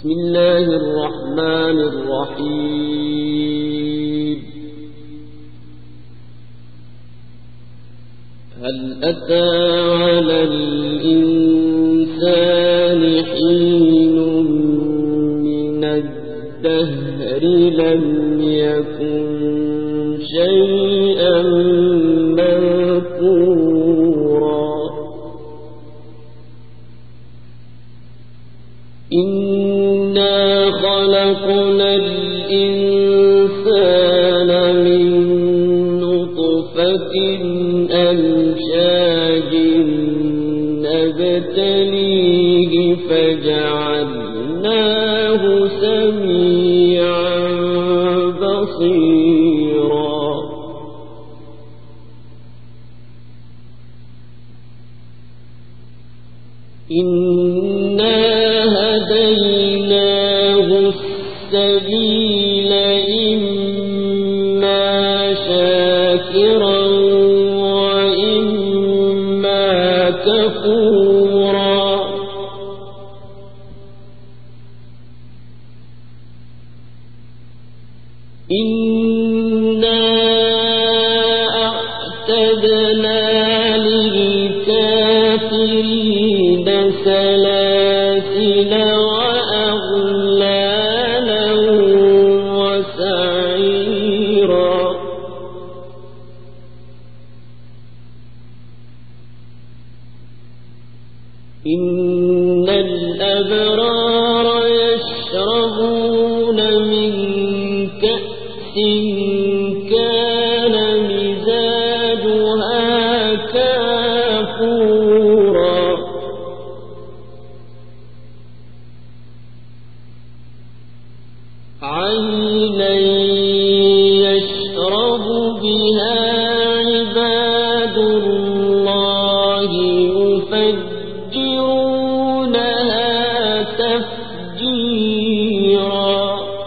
بسم الله الرحمن الرحيم هل أتى على الإنسان حين من الدهر لم يكن شيئا مذكورا إنا خلقنا الإنسان من نطفة أمشاج نبتليه فجعلناه سميعا بصيرا إنا هديناه السبيل إما شاكرا وإما كفورا إنا أعتدنا للكافرين سلاسل وأغلالا وسعيرا إن الأبرار يشربون من كأس كان مزاجها كافورا عينا يشرب بها عباد الله يفجرونها تفجيرا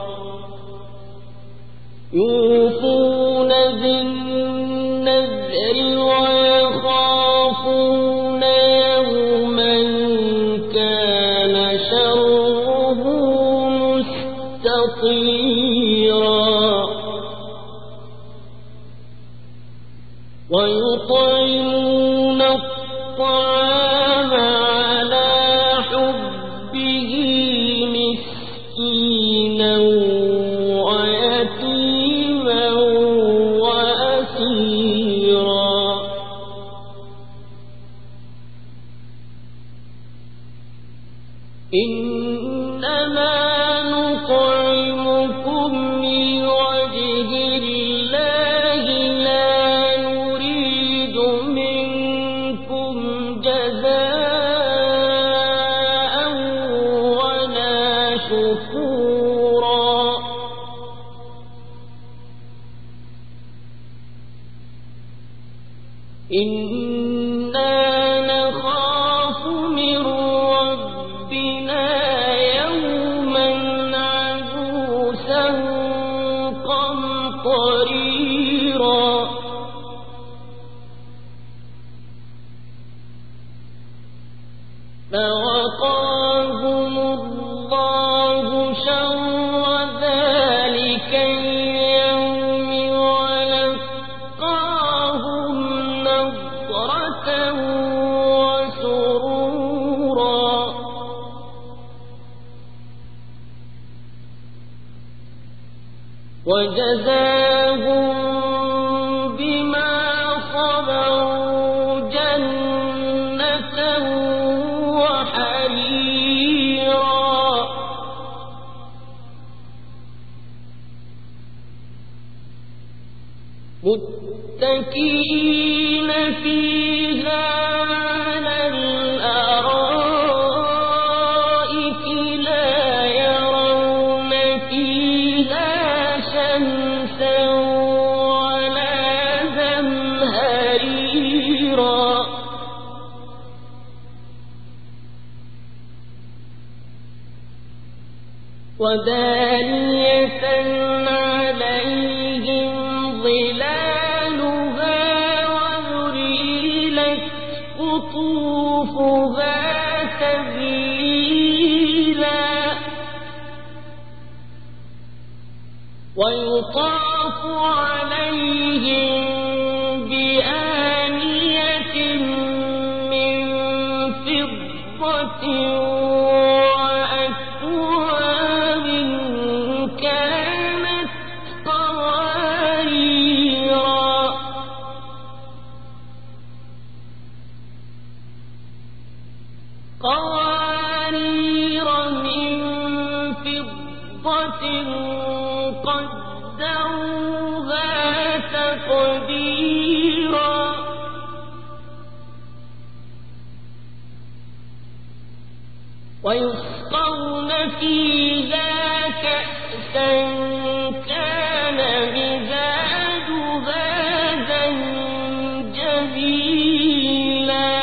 يوفون بالنذر ويخافون يوما كان شره مستطيرا ويطعمون الطعام على حبه مسكينا ويتيما وأسيرا إنما نطعمكم لوجه الله لا نريد منكم جزاء ولا شكورا إنا نخاف من ربنا يوما عبوسا قمطريرا فوقاهم الله شر ذلك اليوم ولقاهم نضرة وسرورا وجزاهم بما صبروا جنة وحريرا متكئين فيها على الأرائك لا يرون فيها شمسا ولا زمهريرا ودانية عليهم ظلالها وذللت قطوفها تذليلا ويطاف عليهم بآنية من فضة وأكواب كانت قوارير من فضة قدروها تقديرا ويسقون فيها كأسا كان مزاجها زنجبيلا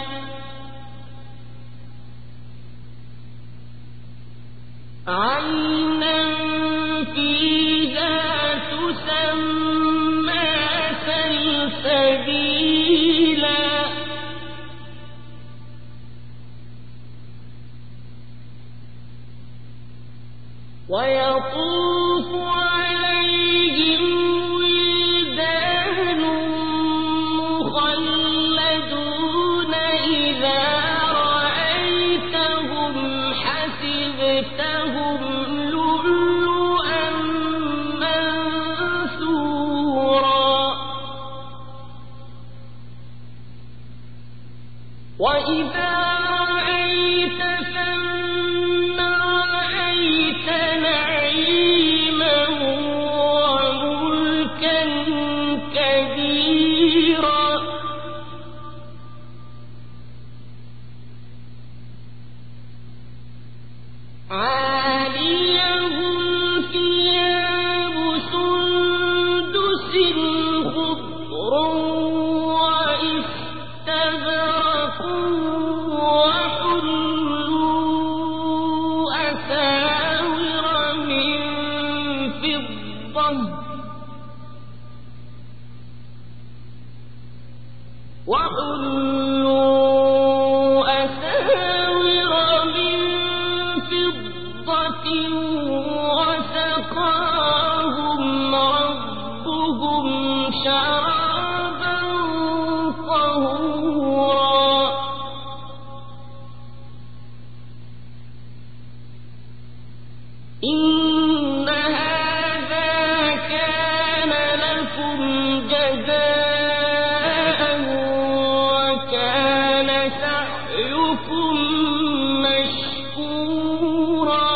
عينا فيها تسمى سلسبيلا ويطوف عليهم ولدان مخلدون إذا رأيتهم حسبتهم لؤلؤا منثورا وإذا رأيت ثم رأيت نعيما وملكا كبيرا عاليهم ثياب سندس خضر واستبرق وحلوا أساور من فضة وسقاهم ربهم شرابا طهورا إن هذا كان لكم جزاء وكان سعيكم مشكورا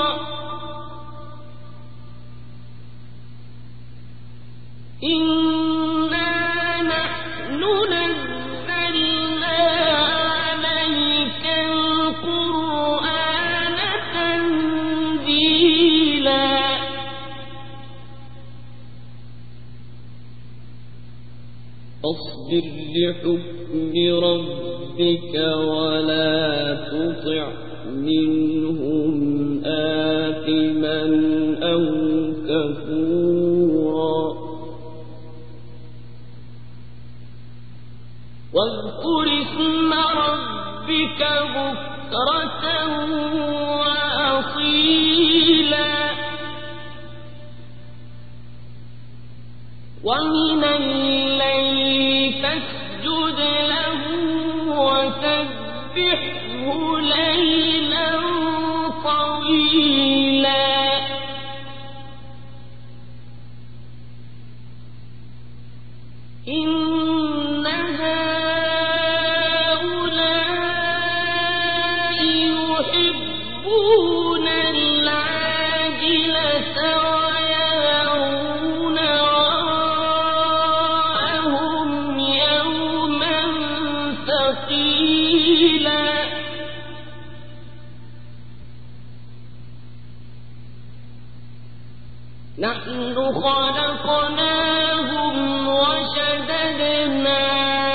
إنا نحن نزلنا عليك القرآن تنزيلا فاصبر لحكم ربك ولا تطع منهم آثما أو كفورا واذكر اسم ربك بكرة وأصيلا ومن الليل فاسجد له وسبحه ليلا طويلا إن هؤلاء يحبون العاجلة ويذرون وراءهم يوما ثقيلا نحن خلقناهم وشددنا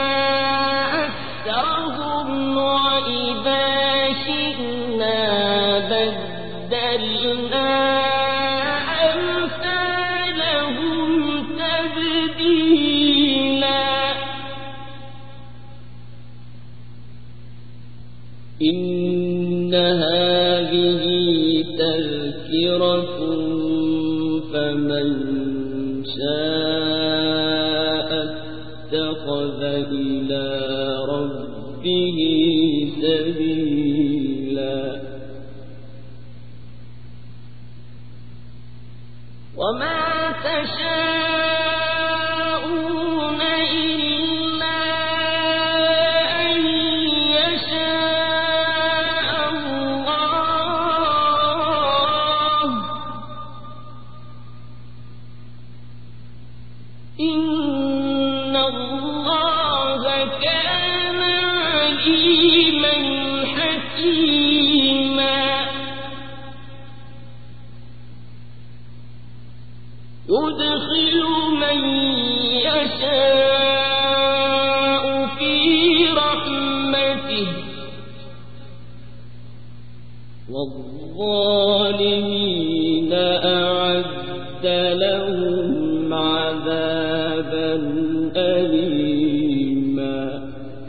أسرهم وإذا شئنا بدلنا أمثالهم تبديلا إن هذه تذكرة فمن شاء اتخذ إلى ربه سبيلا وما تشاءون إلا أن يشاء الله إن الله كان عليما حكيما يدخل من يشاء في رحمته والظالمين أعد لهم